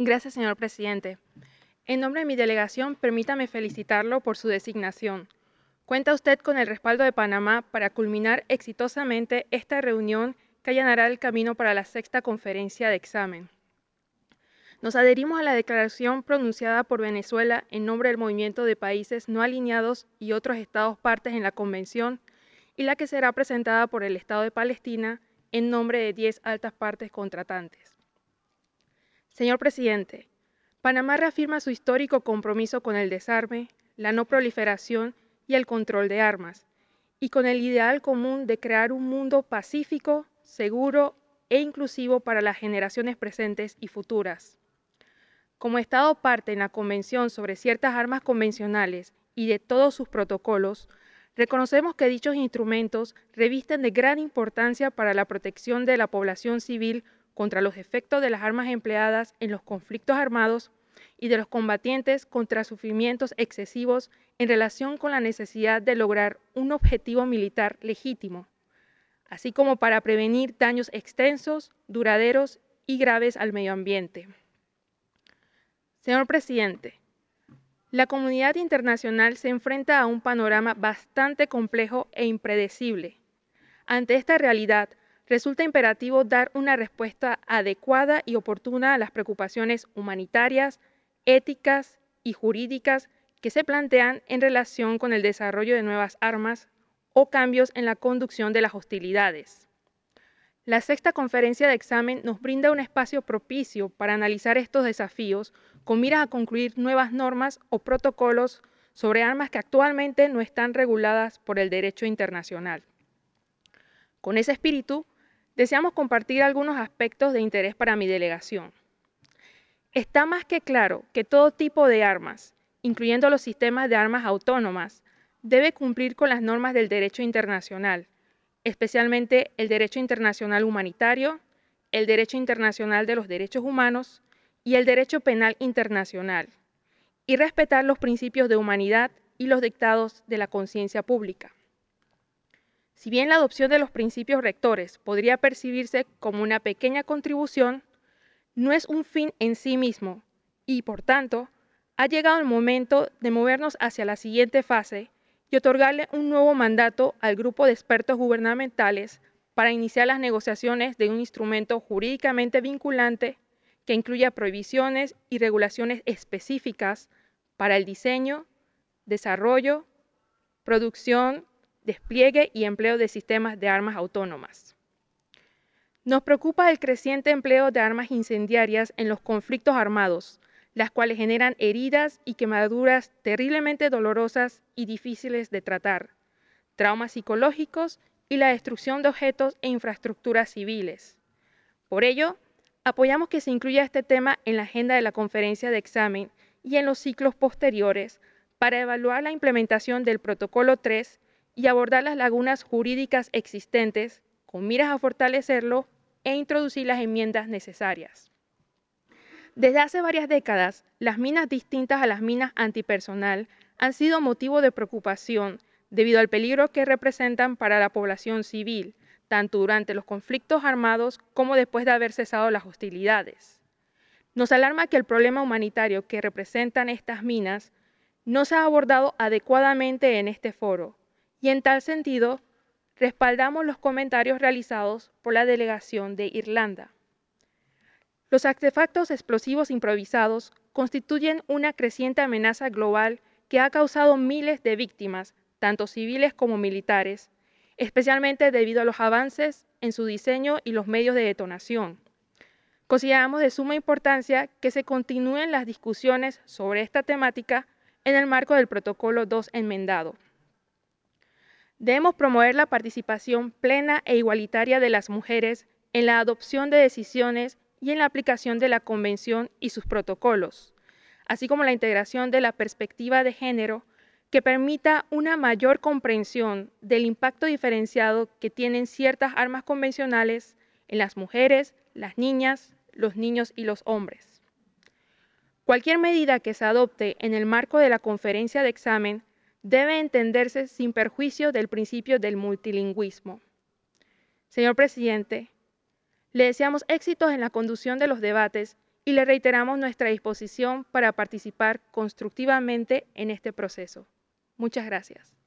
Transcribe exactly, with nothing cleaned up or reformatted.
Gracias, señor presidente. En nombre de mi delegación, permítame felicitarlo por su designación. Cuenta usted con el respaldo de Panamá para culminar exitosamente esta reunión que allanará el camino para la sexta conferencia de examen. Nos adherimos a la declaración pronunciada por Venezuela en nombre del Movimiento de Países No Alineados y otros estados partes en la Convención y la que será presentada por el Estado de Palestina en nombre de diez altas partes contratantes. Señor presidente, Panamá reafirma su histórico compromiso con el desarme, la no proliferación y el control de armas, y con el ideal común de crear un mundo pacífico, seguro e inclusivo para las generaciones presentes y futuras. Como Estado parte en la Convención sobre ciertas armas convencionales y de todos sus protocolos, reconocemos que dichos instrumentos revisten de gran importancia para la protección de la población civil contra los efectos de las armas empleadas en los conflictos armados y de los combatientes contra sufrimientos excesivos en relación con la necesidad de lograr un objetivo militar legítimo, así como para prevenir daños extensos, duraderos y graves al medio ambiente. Señor presidente, la comunidad internacional se enfrenta a un panorama bastante complejo e impredecible. Ante esta realidad, resulta imperativo dar una respuesta adecuada y oportuna a las preocupaciones humanitarias, éticas y jurídicas que se plantean en relación con el desarrollo de nuevas armas o cambios en la conducción de las hostilidades. La sexta conferencia de examen nos brinda un espacio propicio para analizar estos desafíos con miras a concluir nuevas normas o protocolos sobre armas que actualmente no están reguladas por el derecho internacional. Con ese espíritu, deseamos compartir algunos aspectos de interés para mi delegación. Está más que claro que todo tipo de armas, incluyendo los sistemas de armas autónomas, debe cumplir con las normas del derecho internacional, especialmente el derecho internacional humanitario, el derecho internacional de los derechos humanos y el derecho penal internacional, y respetar los principios de humanidad y los dictados de la conciencia pública. Si bien la adopción de los principios rectores podría percibirse como una pequeña contribución, no es un fin en sí mismo y, por tanto, ha llegado el momento de movernos hacia la siguiente fase y otorgarle un nuevo mandato al grupo de expertos gubernamentales para iniciar las negociaciones de un instrumento jurídicamente vinculante que incluya prohibiciones y regulaciones específicas para el diseño, desarrollo, producción, despliegue y empleo de sistemas de armas autónomas. Nos preocupa el creciente empleo de armas incendiarias en los conflictos armados, las cuales generan heridas y quemaduras terriblemente dolorosas y difíciles de tratar, traumas psicológicos y la destrucción de objetos e infraestructuras civiles. Por ello, apoyamos que se incluya este tema en la agenda de la conferencia de examen y en los ciclos posteriores para evaluar la implementación del Protocolo tres y abordar las lagunas jurídicas existentes con miras a fortalecerlo e introducir las enmiendas necesarias. Desde hace varias décadas, las minas distintas a las minas antipersonal han sido motivo de preocupación debido al peligro que representan para la población civil, tanto durante los conflictos armados como después de haber cesado las hostilidades. Nos alarma que el problema humanitario que representan estas minas no se ha abordado adecuadamente en este foro, y en tal sentido, respaldamos los comentarios realizados por la delegación de Irlanda. Los artefactos explosivos improvisados constituyen una creciente amenaza global que ha causado miles de víctimas, tanto civiles como militares, especialmente debido a los avances en su diseño y los medios de detonación. Consideramos de suma importancia que se continúen las discusiones sobre esta temática en el marco del Protocolo dos enmendado. Debemos promover la participación plena e igualitaria de las mujeres en la adopción de decisiones y en la aplicación de la Convención y sus protocolos, así como la integración de la perspectiva de género que permita una mayor comprensión del impacto diferenciado que tienen ciertas armas convencionales en las mujeres, las niñas, los niños y los hombres. Cualquier medida que se adopte en el marco de la conferencia de examen debe entenderse sin perjuicio del principio del multilingüismo. Señor presidente, le deseamos éxitos en la conducción de los debates y le reiteramos nuestra disposición para participar constructivamente en este proceso. Muchas gracias.